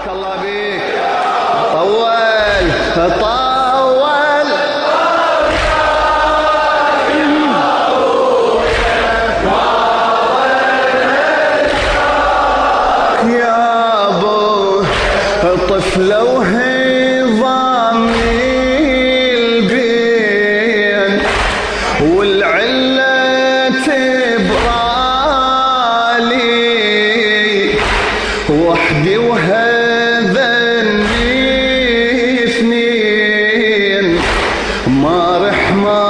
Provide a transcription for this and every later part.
الله بيك. طول يا ابو طفله وهي ضامي البين والعله تبرالي وحدي وهذني اثنين ما رحمة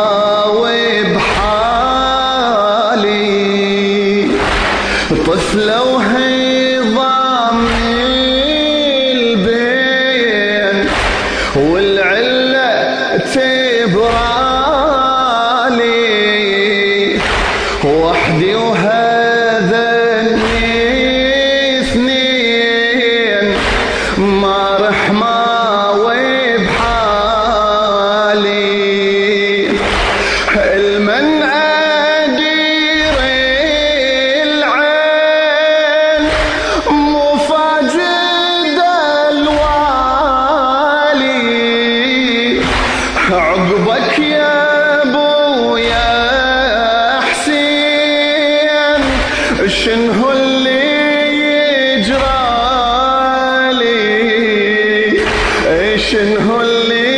وبحالي طفلة وهي ضامي البين والعلة تبرالي وحدي وهذني اثنين ما رحمة وبحالي المن أدير العين مفاجد الوالي عقبك يا ابو يا حسين شنو اللي يجرالي شنو اللي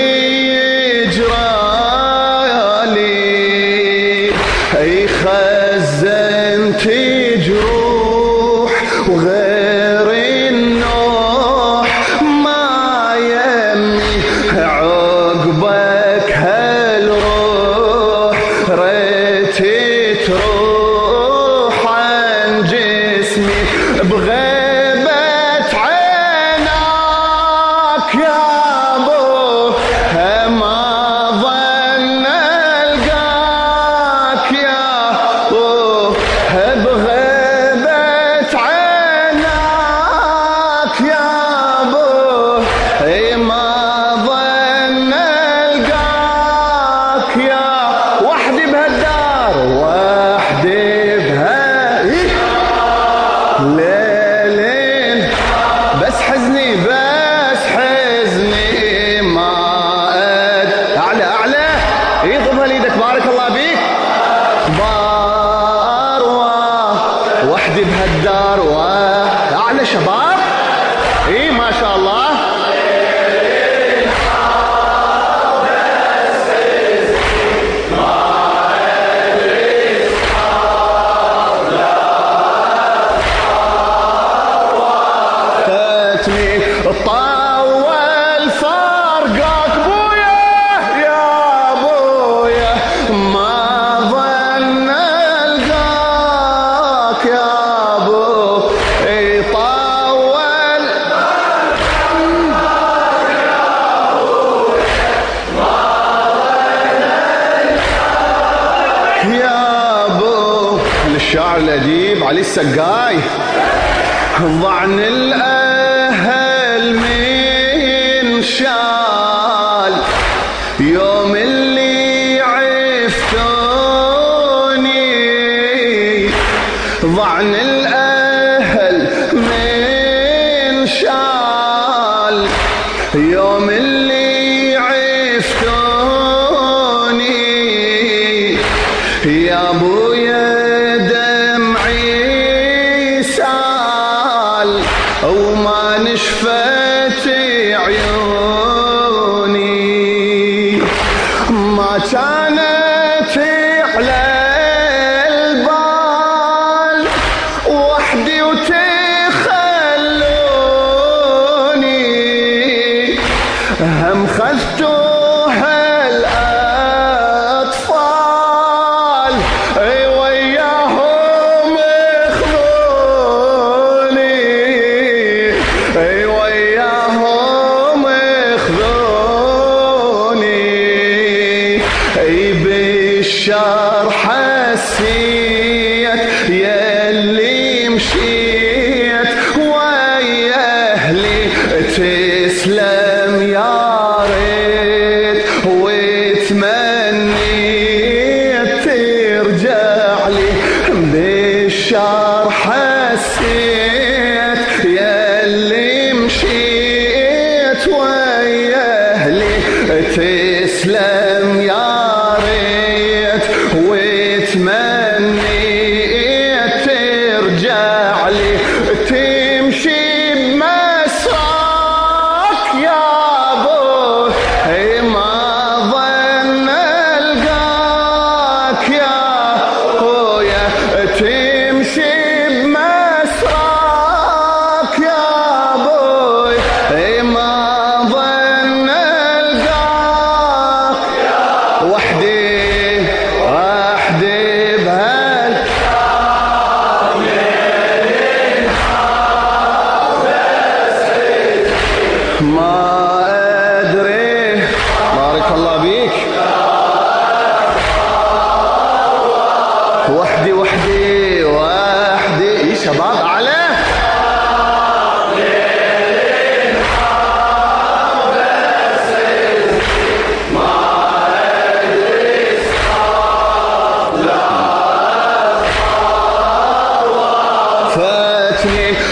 يجرالي اي خزنت جروح وغير النوح ما يمي عقبك هالروح ريت تروح عن جسمي بغيبة عينك يا ابو ما ظن القاك يا ابو بغيبة عينك يا ابو ما ظن القاك يا وحدي بهالدار وحدي ليلين بس حزني ما اعلى يضمها ليدك بارك الله بيك بار وحدي بهالدار واعلى شباب اي ما شاء الله طول فرقك بويا يا ابويا ما ظن القاك يا ابو طول يا ابو للشاعر الاديب علي السقاي ضعن الاهل من شال يوم اللي عفتوني ضعن الاهل من شال يوم اللي عفتوني يا ابويا دمعي سال وما نشفت عيوني ما كانت على البال وحدي وتخلوني هم خذتوها الأطفال وياهم اخذوني وياهم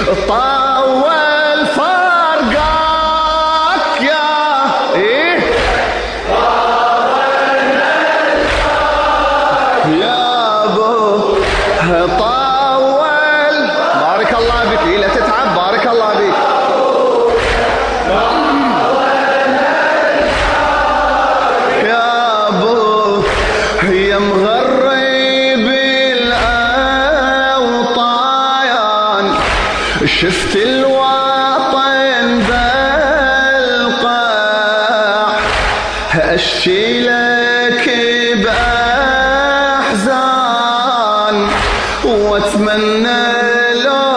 طول فرقك يا إيه يا أبو طول. بارك الله بك. لا تتعب. بارك الله بك. يا أبو يا مغرب الأوطان شفت الوطن بالقاع أشكي لك بأحزان واتمنى لو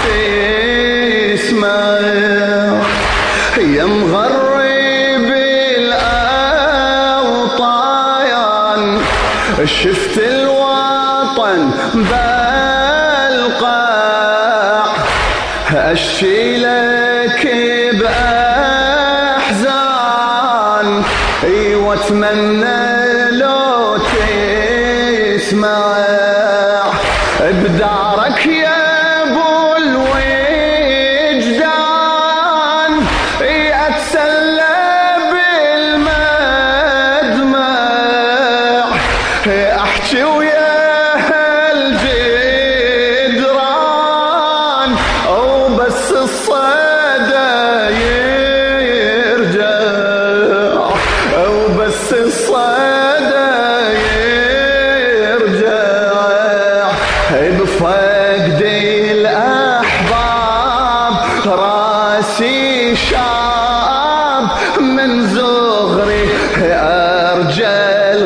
تسمع يا مغرب الأوطان شفت الوطن بالقاع أشكي لك بأحزان واتمنى لو تسمع بدارك يا ابو الوجدان اتسلى بالمدمع احكي ويا الجدران او بس الصدى يرجع او بس الصدى يرجع بفقد الاحباب راسي شاب من زغري ارجى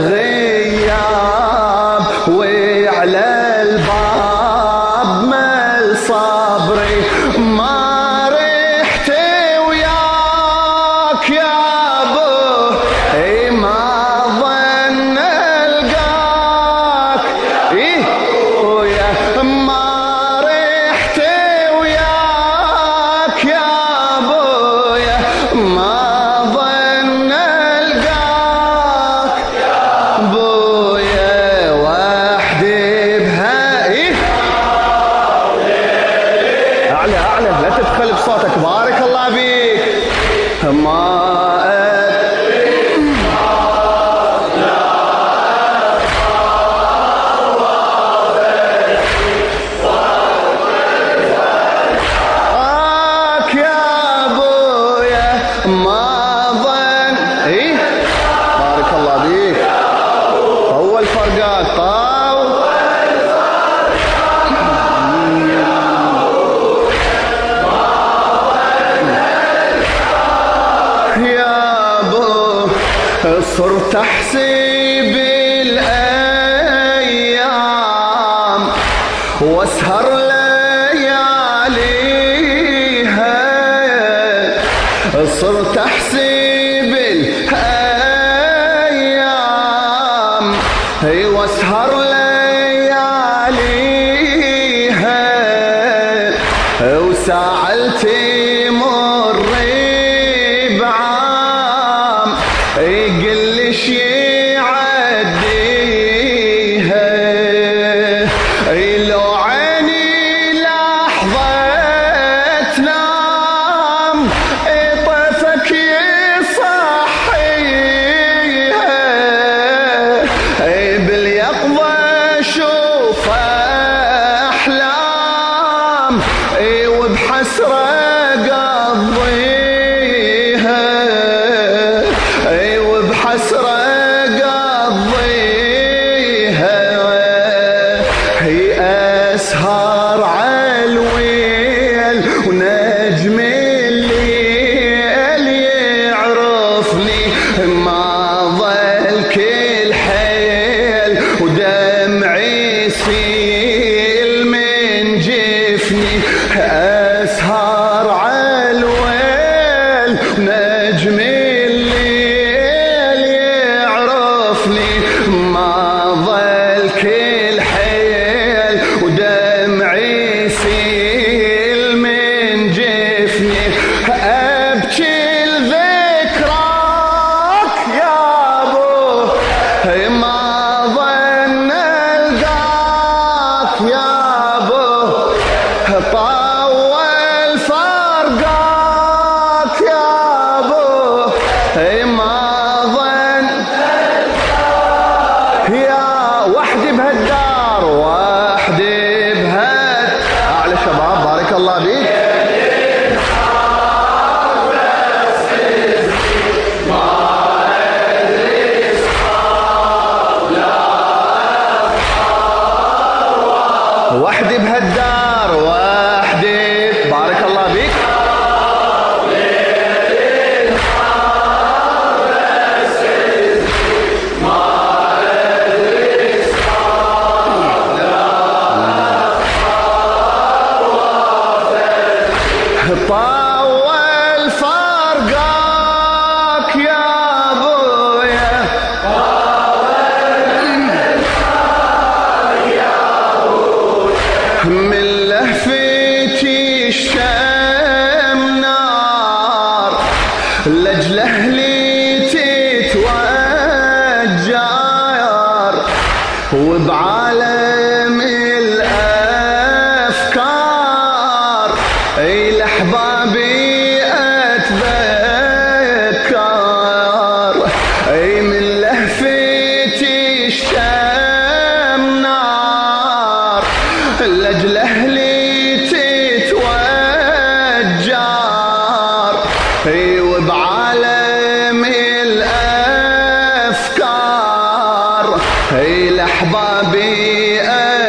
الغياب وعلى الباب مال صبري ما رحت وياك يا ابو ما ظن القاك ويا ما رحت وياك يا ابويا ما ظن القاك ابويا وحدي بها اعلى اعلى لا تدخل بصوتك. بارك الله بيك. ما يا ابويا ما ظن بارك الله بيك. اول فرقات طاو يا ابو صرت احسب الايام واسهر لياليها صرت احسب الايام واسهر لياليها وساعتي مر بعام قل شي عديها لو عيني لحظة تنام طفك يصحيها باليقظة شوف أحلام وبحسرة قضيها وبحسرة قضيها هي أسهر عالويل ونجم الليل يعرفني ما ظل كل حيل ودمعي يسيل من جفني أسهر عالويل وحدي بهالدار وحدي، بارك الله بيك. طول فرقك يا ابويا، من لهفتي الشم نار، لاجل اهلي تتوجر، وبعالم الافكار اي لحبابي اتذكر، اي من لهفتي الشم نار، لاجل اهلي تتوجر، اي وبعالم الافكار اي لحبابي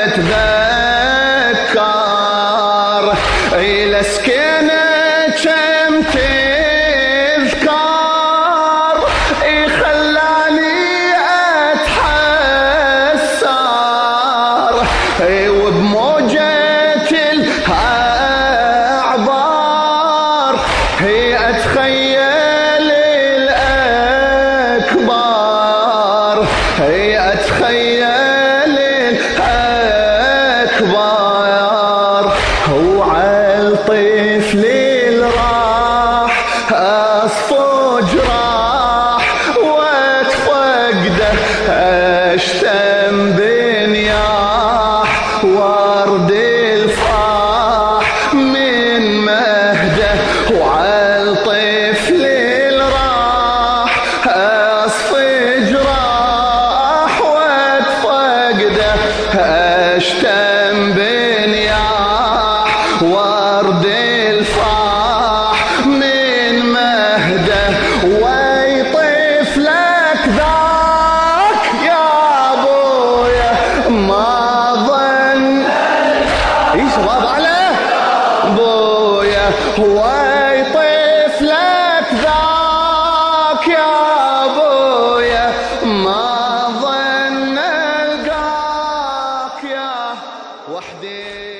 اتذكر، اي لسكينه كم تذكر، اي خلاني اتحسر، اي وبموجة الاعبار هي اتخيل الاكبر، هي اتخيل الاكبر، وعالطفل اللي راح اصفو جراح، واتفقده اشتم بنياح، ورد الفرح من مهده، وعالطفل اللي راح اصفو جراح، واتفقده اشتم بنياح، ورد الفرح من مهده، ويطيف لك ذاك يا ابويا ما ظن. اي شباب على ابويا، ويطيف لك ذاك يا ابويا ما ظن القاك يا وحدي.